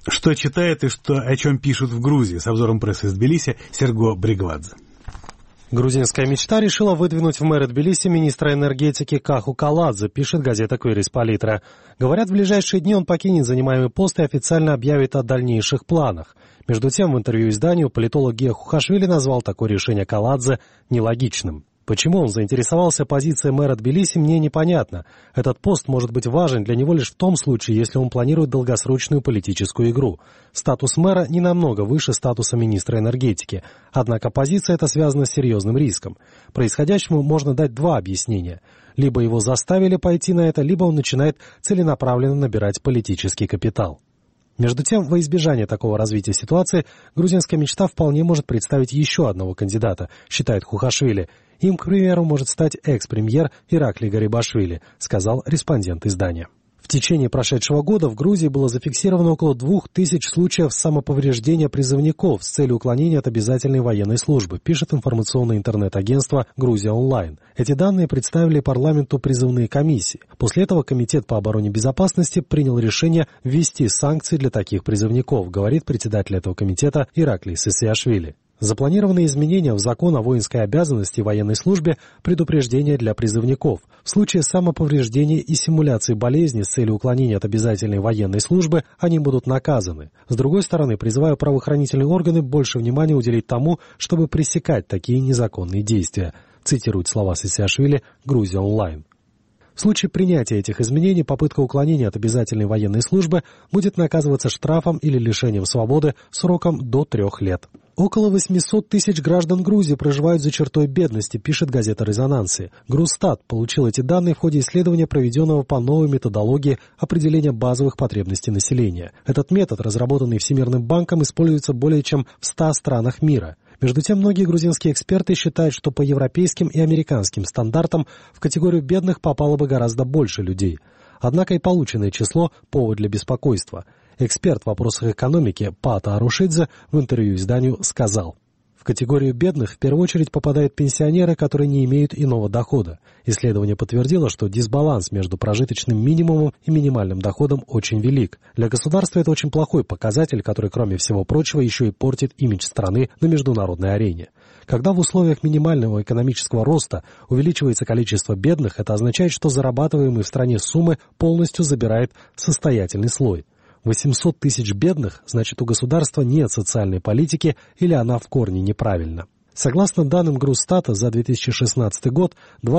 Что читает и о чем пишут в Грузии? С обзором прессы из Тбилиси Серго Бригвадзе. Грузинская мечта решила выдвинуть в мэры Тбилиси министра энергетики Каху Каладзе, пишет газета «Квирис Политра». Говорят, в ближайшие дни он покинет занимаемый пост и официально объявит о дальнейших планах. Между тем, в интервью изданию политолог Гия Хухашвили назвал такое решение Каладзе нелогичным. Почему он заинтересовался позицией мэра Тбилиси, мне непонятно. Этот пост может быть важен для него лишь в том случае, если он планирует долгосрочную политическую игру. Статус мэра не намного выше статуса министра энергетики. Однако позиция эта связана с серьезным риском. Происходящему можно дать два объяснения. Либо его заставили пойти на это, либо он начинает целенаправленно набирать политический капитал. Между тем, во избежание такого развития ситуации, грузинская мечта вполне может представить еще одного кандидата, считает Хухашвили. Им, к примеру, может стать экс-премьер Иракли Гарибашвили, сказал респондент издания. В течение прошедшего года в Грузии было зафиксировано около 2000 случаев самоповреждения призывников с целью уклонения от обязательной военной службы, пишет информационное интернет-агентство «Грузия онлайн». Эти данные представили парламенту призывные комиссии. После этого Комитет по обороне и безопасности принял решение ввести санкции для таких призывников, говорит председатель этого комитета Ираклий Сисиашвили. Запланированы изменения в закон о воинской обязанности и военной службе, предупреждения для призывников. В случае самоповреждения и симуляции болезни с целью уклонения от обязательной военной службы они будут наказаны. С другой стороны, призываю правоохранительные органы больше внимания уделить тому, чтобы пресекать такие незаконные действия, цитирует слова Сисиашвили «Грузия онлайн». В случае принятия этих изменений попытка уклонения от обязательной военной службы будет наказываться штрафом или лишением свободы сроком до 3 лет. Около 800 тысяч граждан Грузии проживают за чертой бедности, пишет газета «Резонансы». Грузстат получил эти данные в ходе исследования, проведенного по новой методологии определения базовых потребностей населения. Этот метод, разработанный Всемирным банком, используется более чем в 100 странах мира. Между тем, многие грузинские эксперты считают, что по европейским и американским стандартам в категорию бедных попало бы гораздо больше людей. Однако и полученное число – повод для беспокойства. Эксперт в вопросах экономики Пата Арушидзе в интервью изданию сказал: в категорию бедных в первую очередь попадают пенсионеры, которые не имеют иного дохода. Исследование подтвердило, что дисбаланс между прожиточным минимумом и минимальным доходом очень велик. Для государства это очень плохой показатель, который, кроме всего прочего, еще и портит имидж страны на международной арене. Когда в условиях минимального экономического роста увеличивается количество бедных, это означает, что зарабатываемые в стране суммы полностью забирает состоятельный слой. 800 тысяч бедных, значит, у государства нет социальной политики или она в корне неправильна. Согласно данным Грузстата, за 2016 год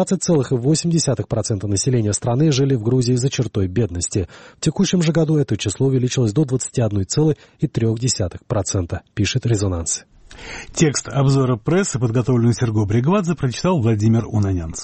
20,8% населения страны жили в Грузии за чертой бедности. В текущем же году это число увеличилось до 21,3%, пишет «Резонанс». Текст обзора прессы, подготовленный Серго Бригвадзе, прочитал Владимир Унанянц.